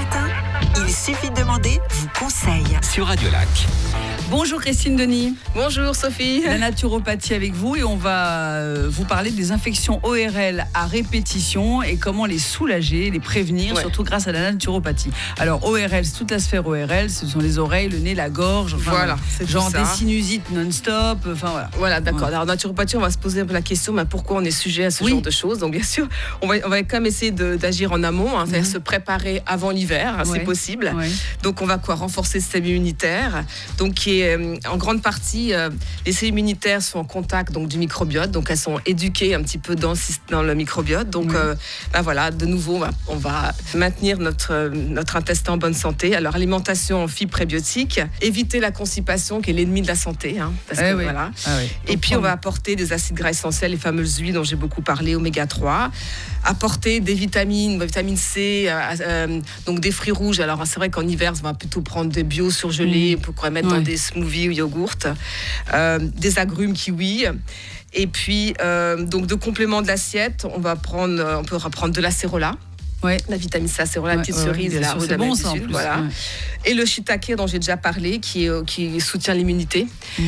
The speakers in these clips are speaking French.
matin, il suffit de demander, vous conseille. Sur Radio Lac. Bonjour Christine Denis. Bonjour Sophie. La naturopathie avec vous et on va vous parler des infections ORL à répétition et comment les soulager, les prévenir, surtout grâce à la naturopathie. Alors ORL, c'est toute la sphère ORL, ce sont les oreilles, le nez, la gorge, enfin, c'est genre ça. des sinusites non-stop, enfin voilà. Voilà, d'accord. Alors en naturopathie, on va se poser un peu la question, pourquoi on est sujet à ce genre de choses. Donc bien sûr, on va quand même essayer d'agir en amont, c'est-à-dire se préparer avant l'hiver, c'est possible. Donc on va renforcer le système immunitaire, donc qui est en grande partie, les cellules immunitaires sont en contact donc du microbiote, donc elles sont éduquées un petit peu dans le microbiote. Donc voilà, de nouveau, on va maintenir notre intestin en bonne santé. Alors alimentation en fibres prébiotiques, éviter la constipation qui est l'ennemi de la santé, parce que voilà. Et puis on va apporter des acides gras essentiels, les fameuses huiles dont j'ai beaucoup parlé, oméga 3, apporter des vitamine C, donc des fruits rouges. Alors c'est vrai qu'en hiver, on va plutôt prendre des bio surgelés, on pourrait mettre dans des smoothies ou yogourts, des agrumes kiwi. Et puis donc de complément de l'assiette, on peut reprendre de l'acérola. La vitamine C, acérola, la petite cerise, la rose bon ça en plus. Voilà. Et le shiitake dont j'ai déjà parlé, qui soutient l'immunité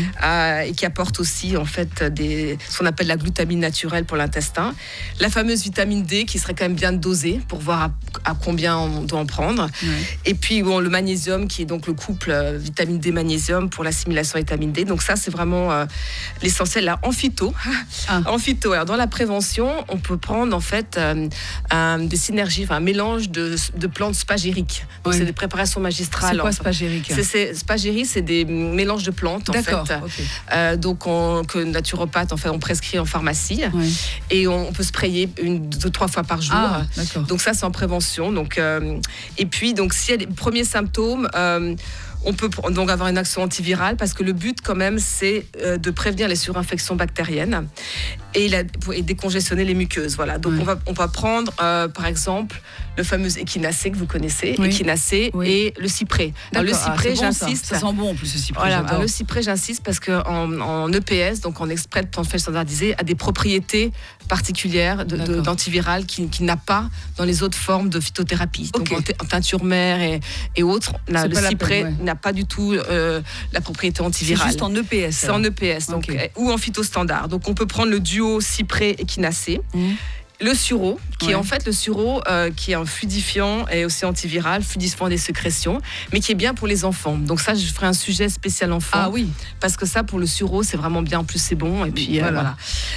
et qui apporte aussi en fait ce qu'on appelle la glutamine naturelle pour l'intestin. La fameuse vitamine D qui serait quand même bien dosée pour voir à combien on doit en prendre. Et puis le magnésium qui est donc le couple vitamine D magnésium pour l'assimilation de vitamine D. Donc ça c'est vraiment l'essentiel là en phyto. En phyto. Alors dans la prévention, on peut prendre en fait des synergies, un mélange de plantes spagériques. Donc c'est des préparations magistrales. C'est quoi spagérique ? Spagérie, c'est des mélanges de plantes en fait. Donc que naturopathe en fait on prescrit en pharmacie et on peut sprayer 2-3 fois par jour. Donc ça c'est en prévention. Donc et puis donc s'il y a des premiers symptômes, on peut donc avoir une action antivirale parce que le but quand même c'est de prévenir les surinfections bactériennes et décongestionner les muqueuses. Voilà. Donc on va prendre par exemple le fameux échinacée que vous connaissez, échinacée et le cyprès. Alors, le cyprès, j'insiste. Ça sent bon en plus le cyprès. Voilà, alors, le cyprès, j'insiste parce que en EPS, donc en extrait de plantes fraîches standardisées, a des propriétés particulières d'antivirales qui n'a pas dans les autres formes de phytothérapie. Donc en teinture mère et autres, le cyprès n'a pas du tout la propriété antivirale. C'est juste en EPS. C'est en EPS, donc, ou en phytostandard. Donc on peut prendre le duo cyprès-échinacée. Le sureau, qui est en fait le sureau qui est un fluidifiant et aussi antiviral, fluidifiant des sécrétions, mais qui est bien pour les enfants. Donc ça, je ferai un sujet spécial enfant. Ah oui. Parce que ça, pour le sureau, c'est vraiment bien. En plus, c'est bon. Et puis voilà.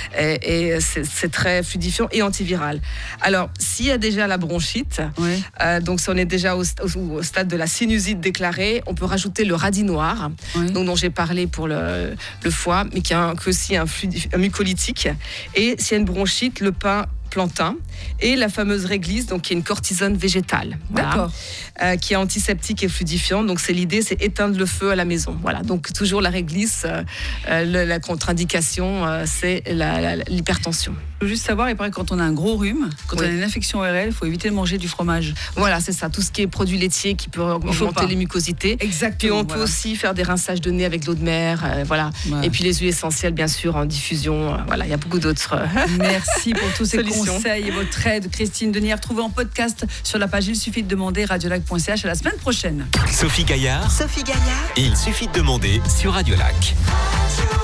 Et c'est très fluidifiant et antiviral. Alors, s'il y a déjà la bronchite, donc si on est déjà au stade de la sinusite déclarée, on peut rajouter le radis noir, donc, dont j'ai parlé pour le foie, mais qui est aussi un mucolytique. Et s'il y a une bronchite, le pin plantain et la fameuse réglisse, donc qui est une cortisone végétale, qui est antiseptique et fluidifiante. Donc l'idée, c'est éteindre le feu à la maison. Voilà. Donc toujours la réglisse, la contre-indication, c'est l'hypertension. Je veux juste savoir, il paraît que quand on a un gros rhume, quand on a une infection ORL, il faut éviter de manger du fromage. Voilà, c'est ça. Tout ce qui est produits laitiers qui peut augmenter les mucosités. Exactement. Puis on peut aussi faire des rinçages de nez avec l'eau de mer, Et puis les huiles essentielles, bien sûr, en diffusion. Il y a beaucoup d'autres. Merci pour tous ces conseils et votre aide, Christine Denis. Retrouvez en podcast sur la page Il suffit de demander, radiolac.ch. À la semaine prochaine. Sophie Gaillard. Sophie Gaillard. Il suffit de demander sur Radio Lac.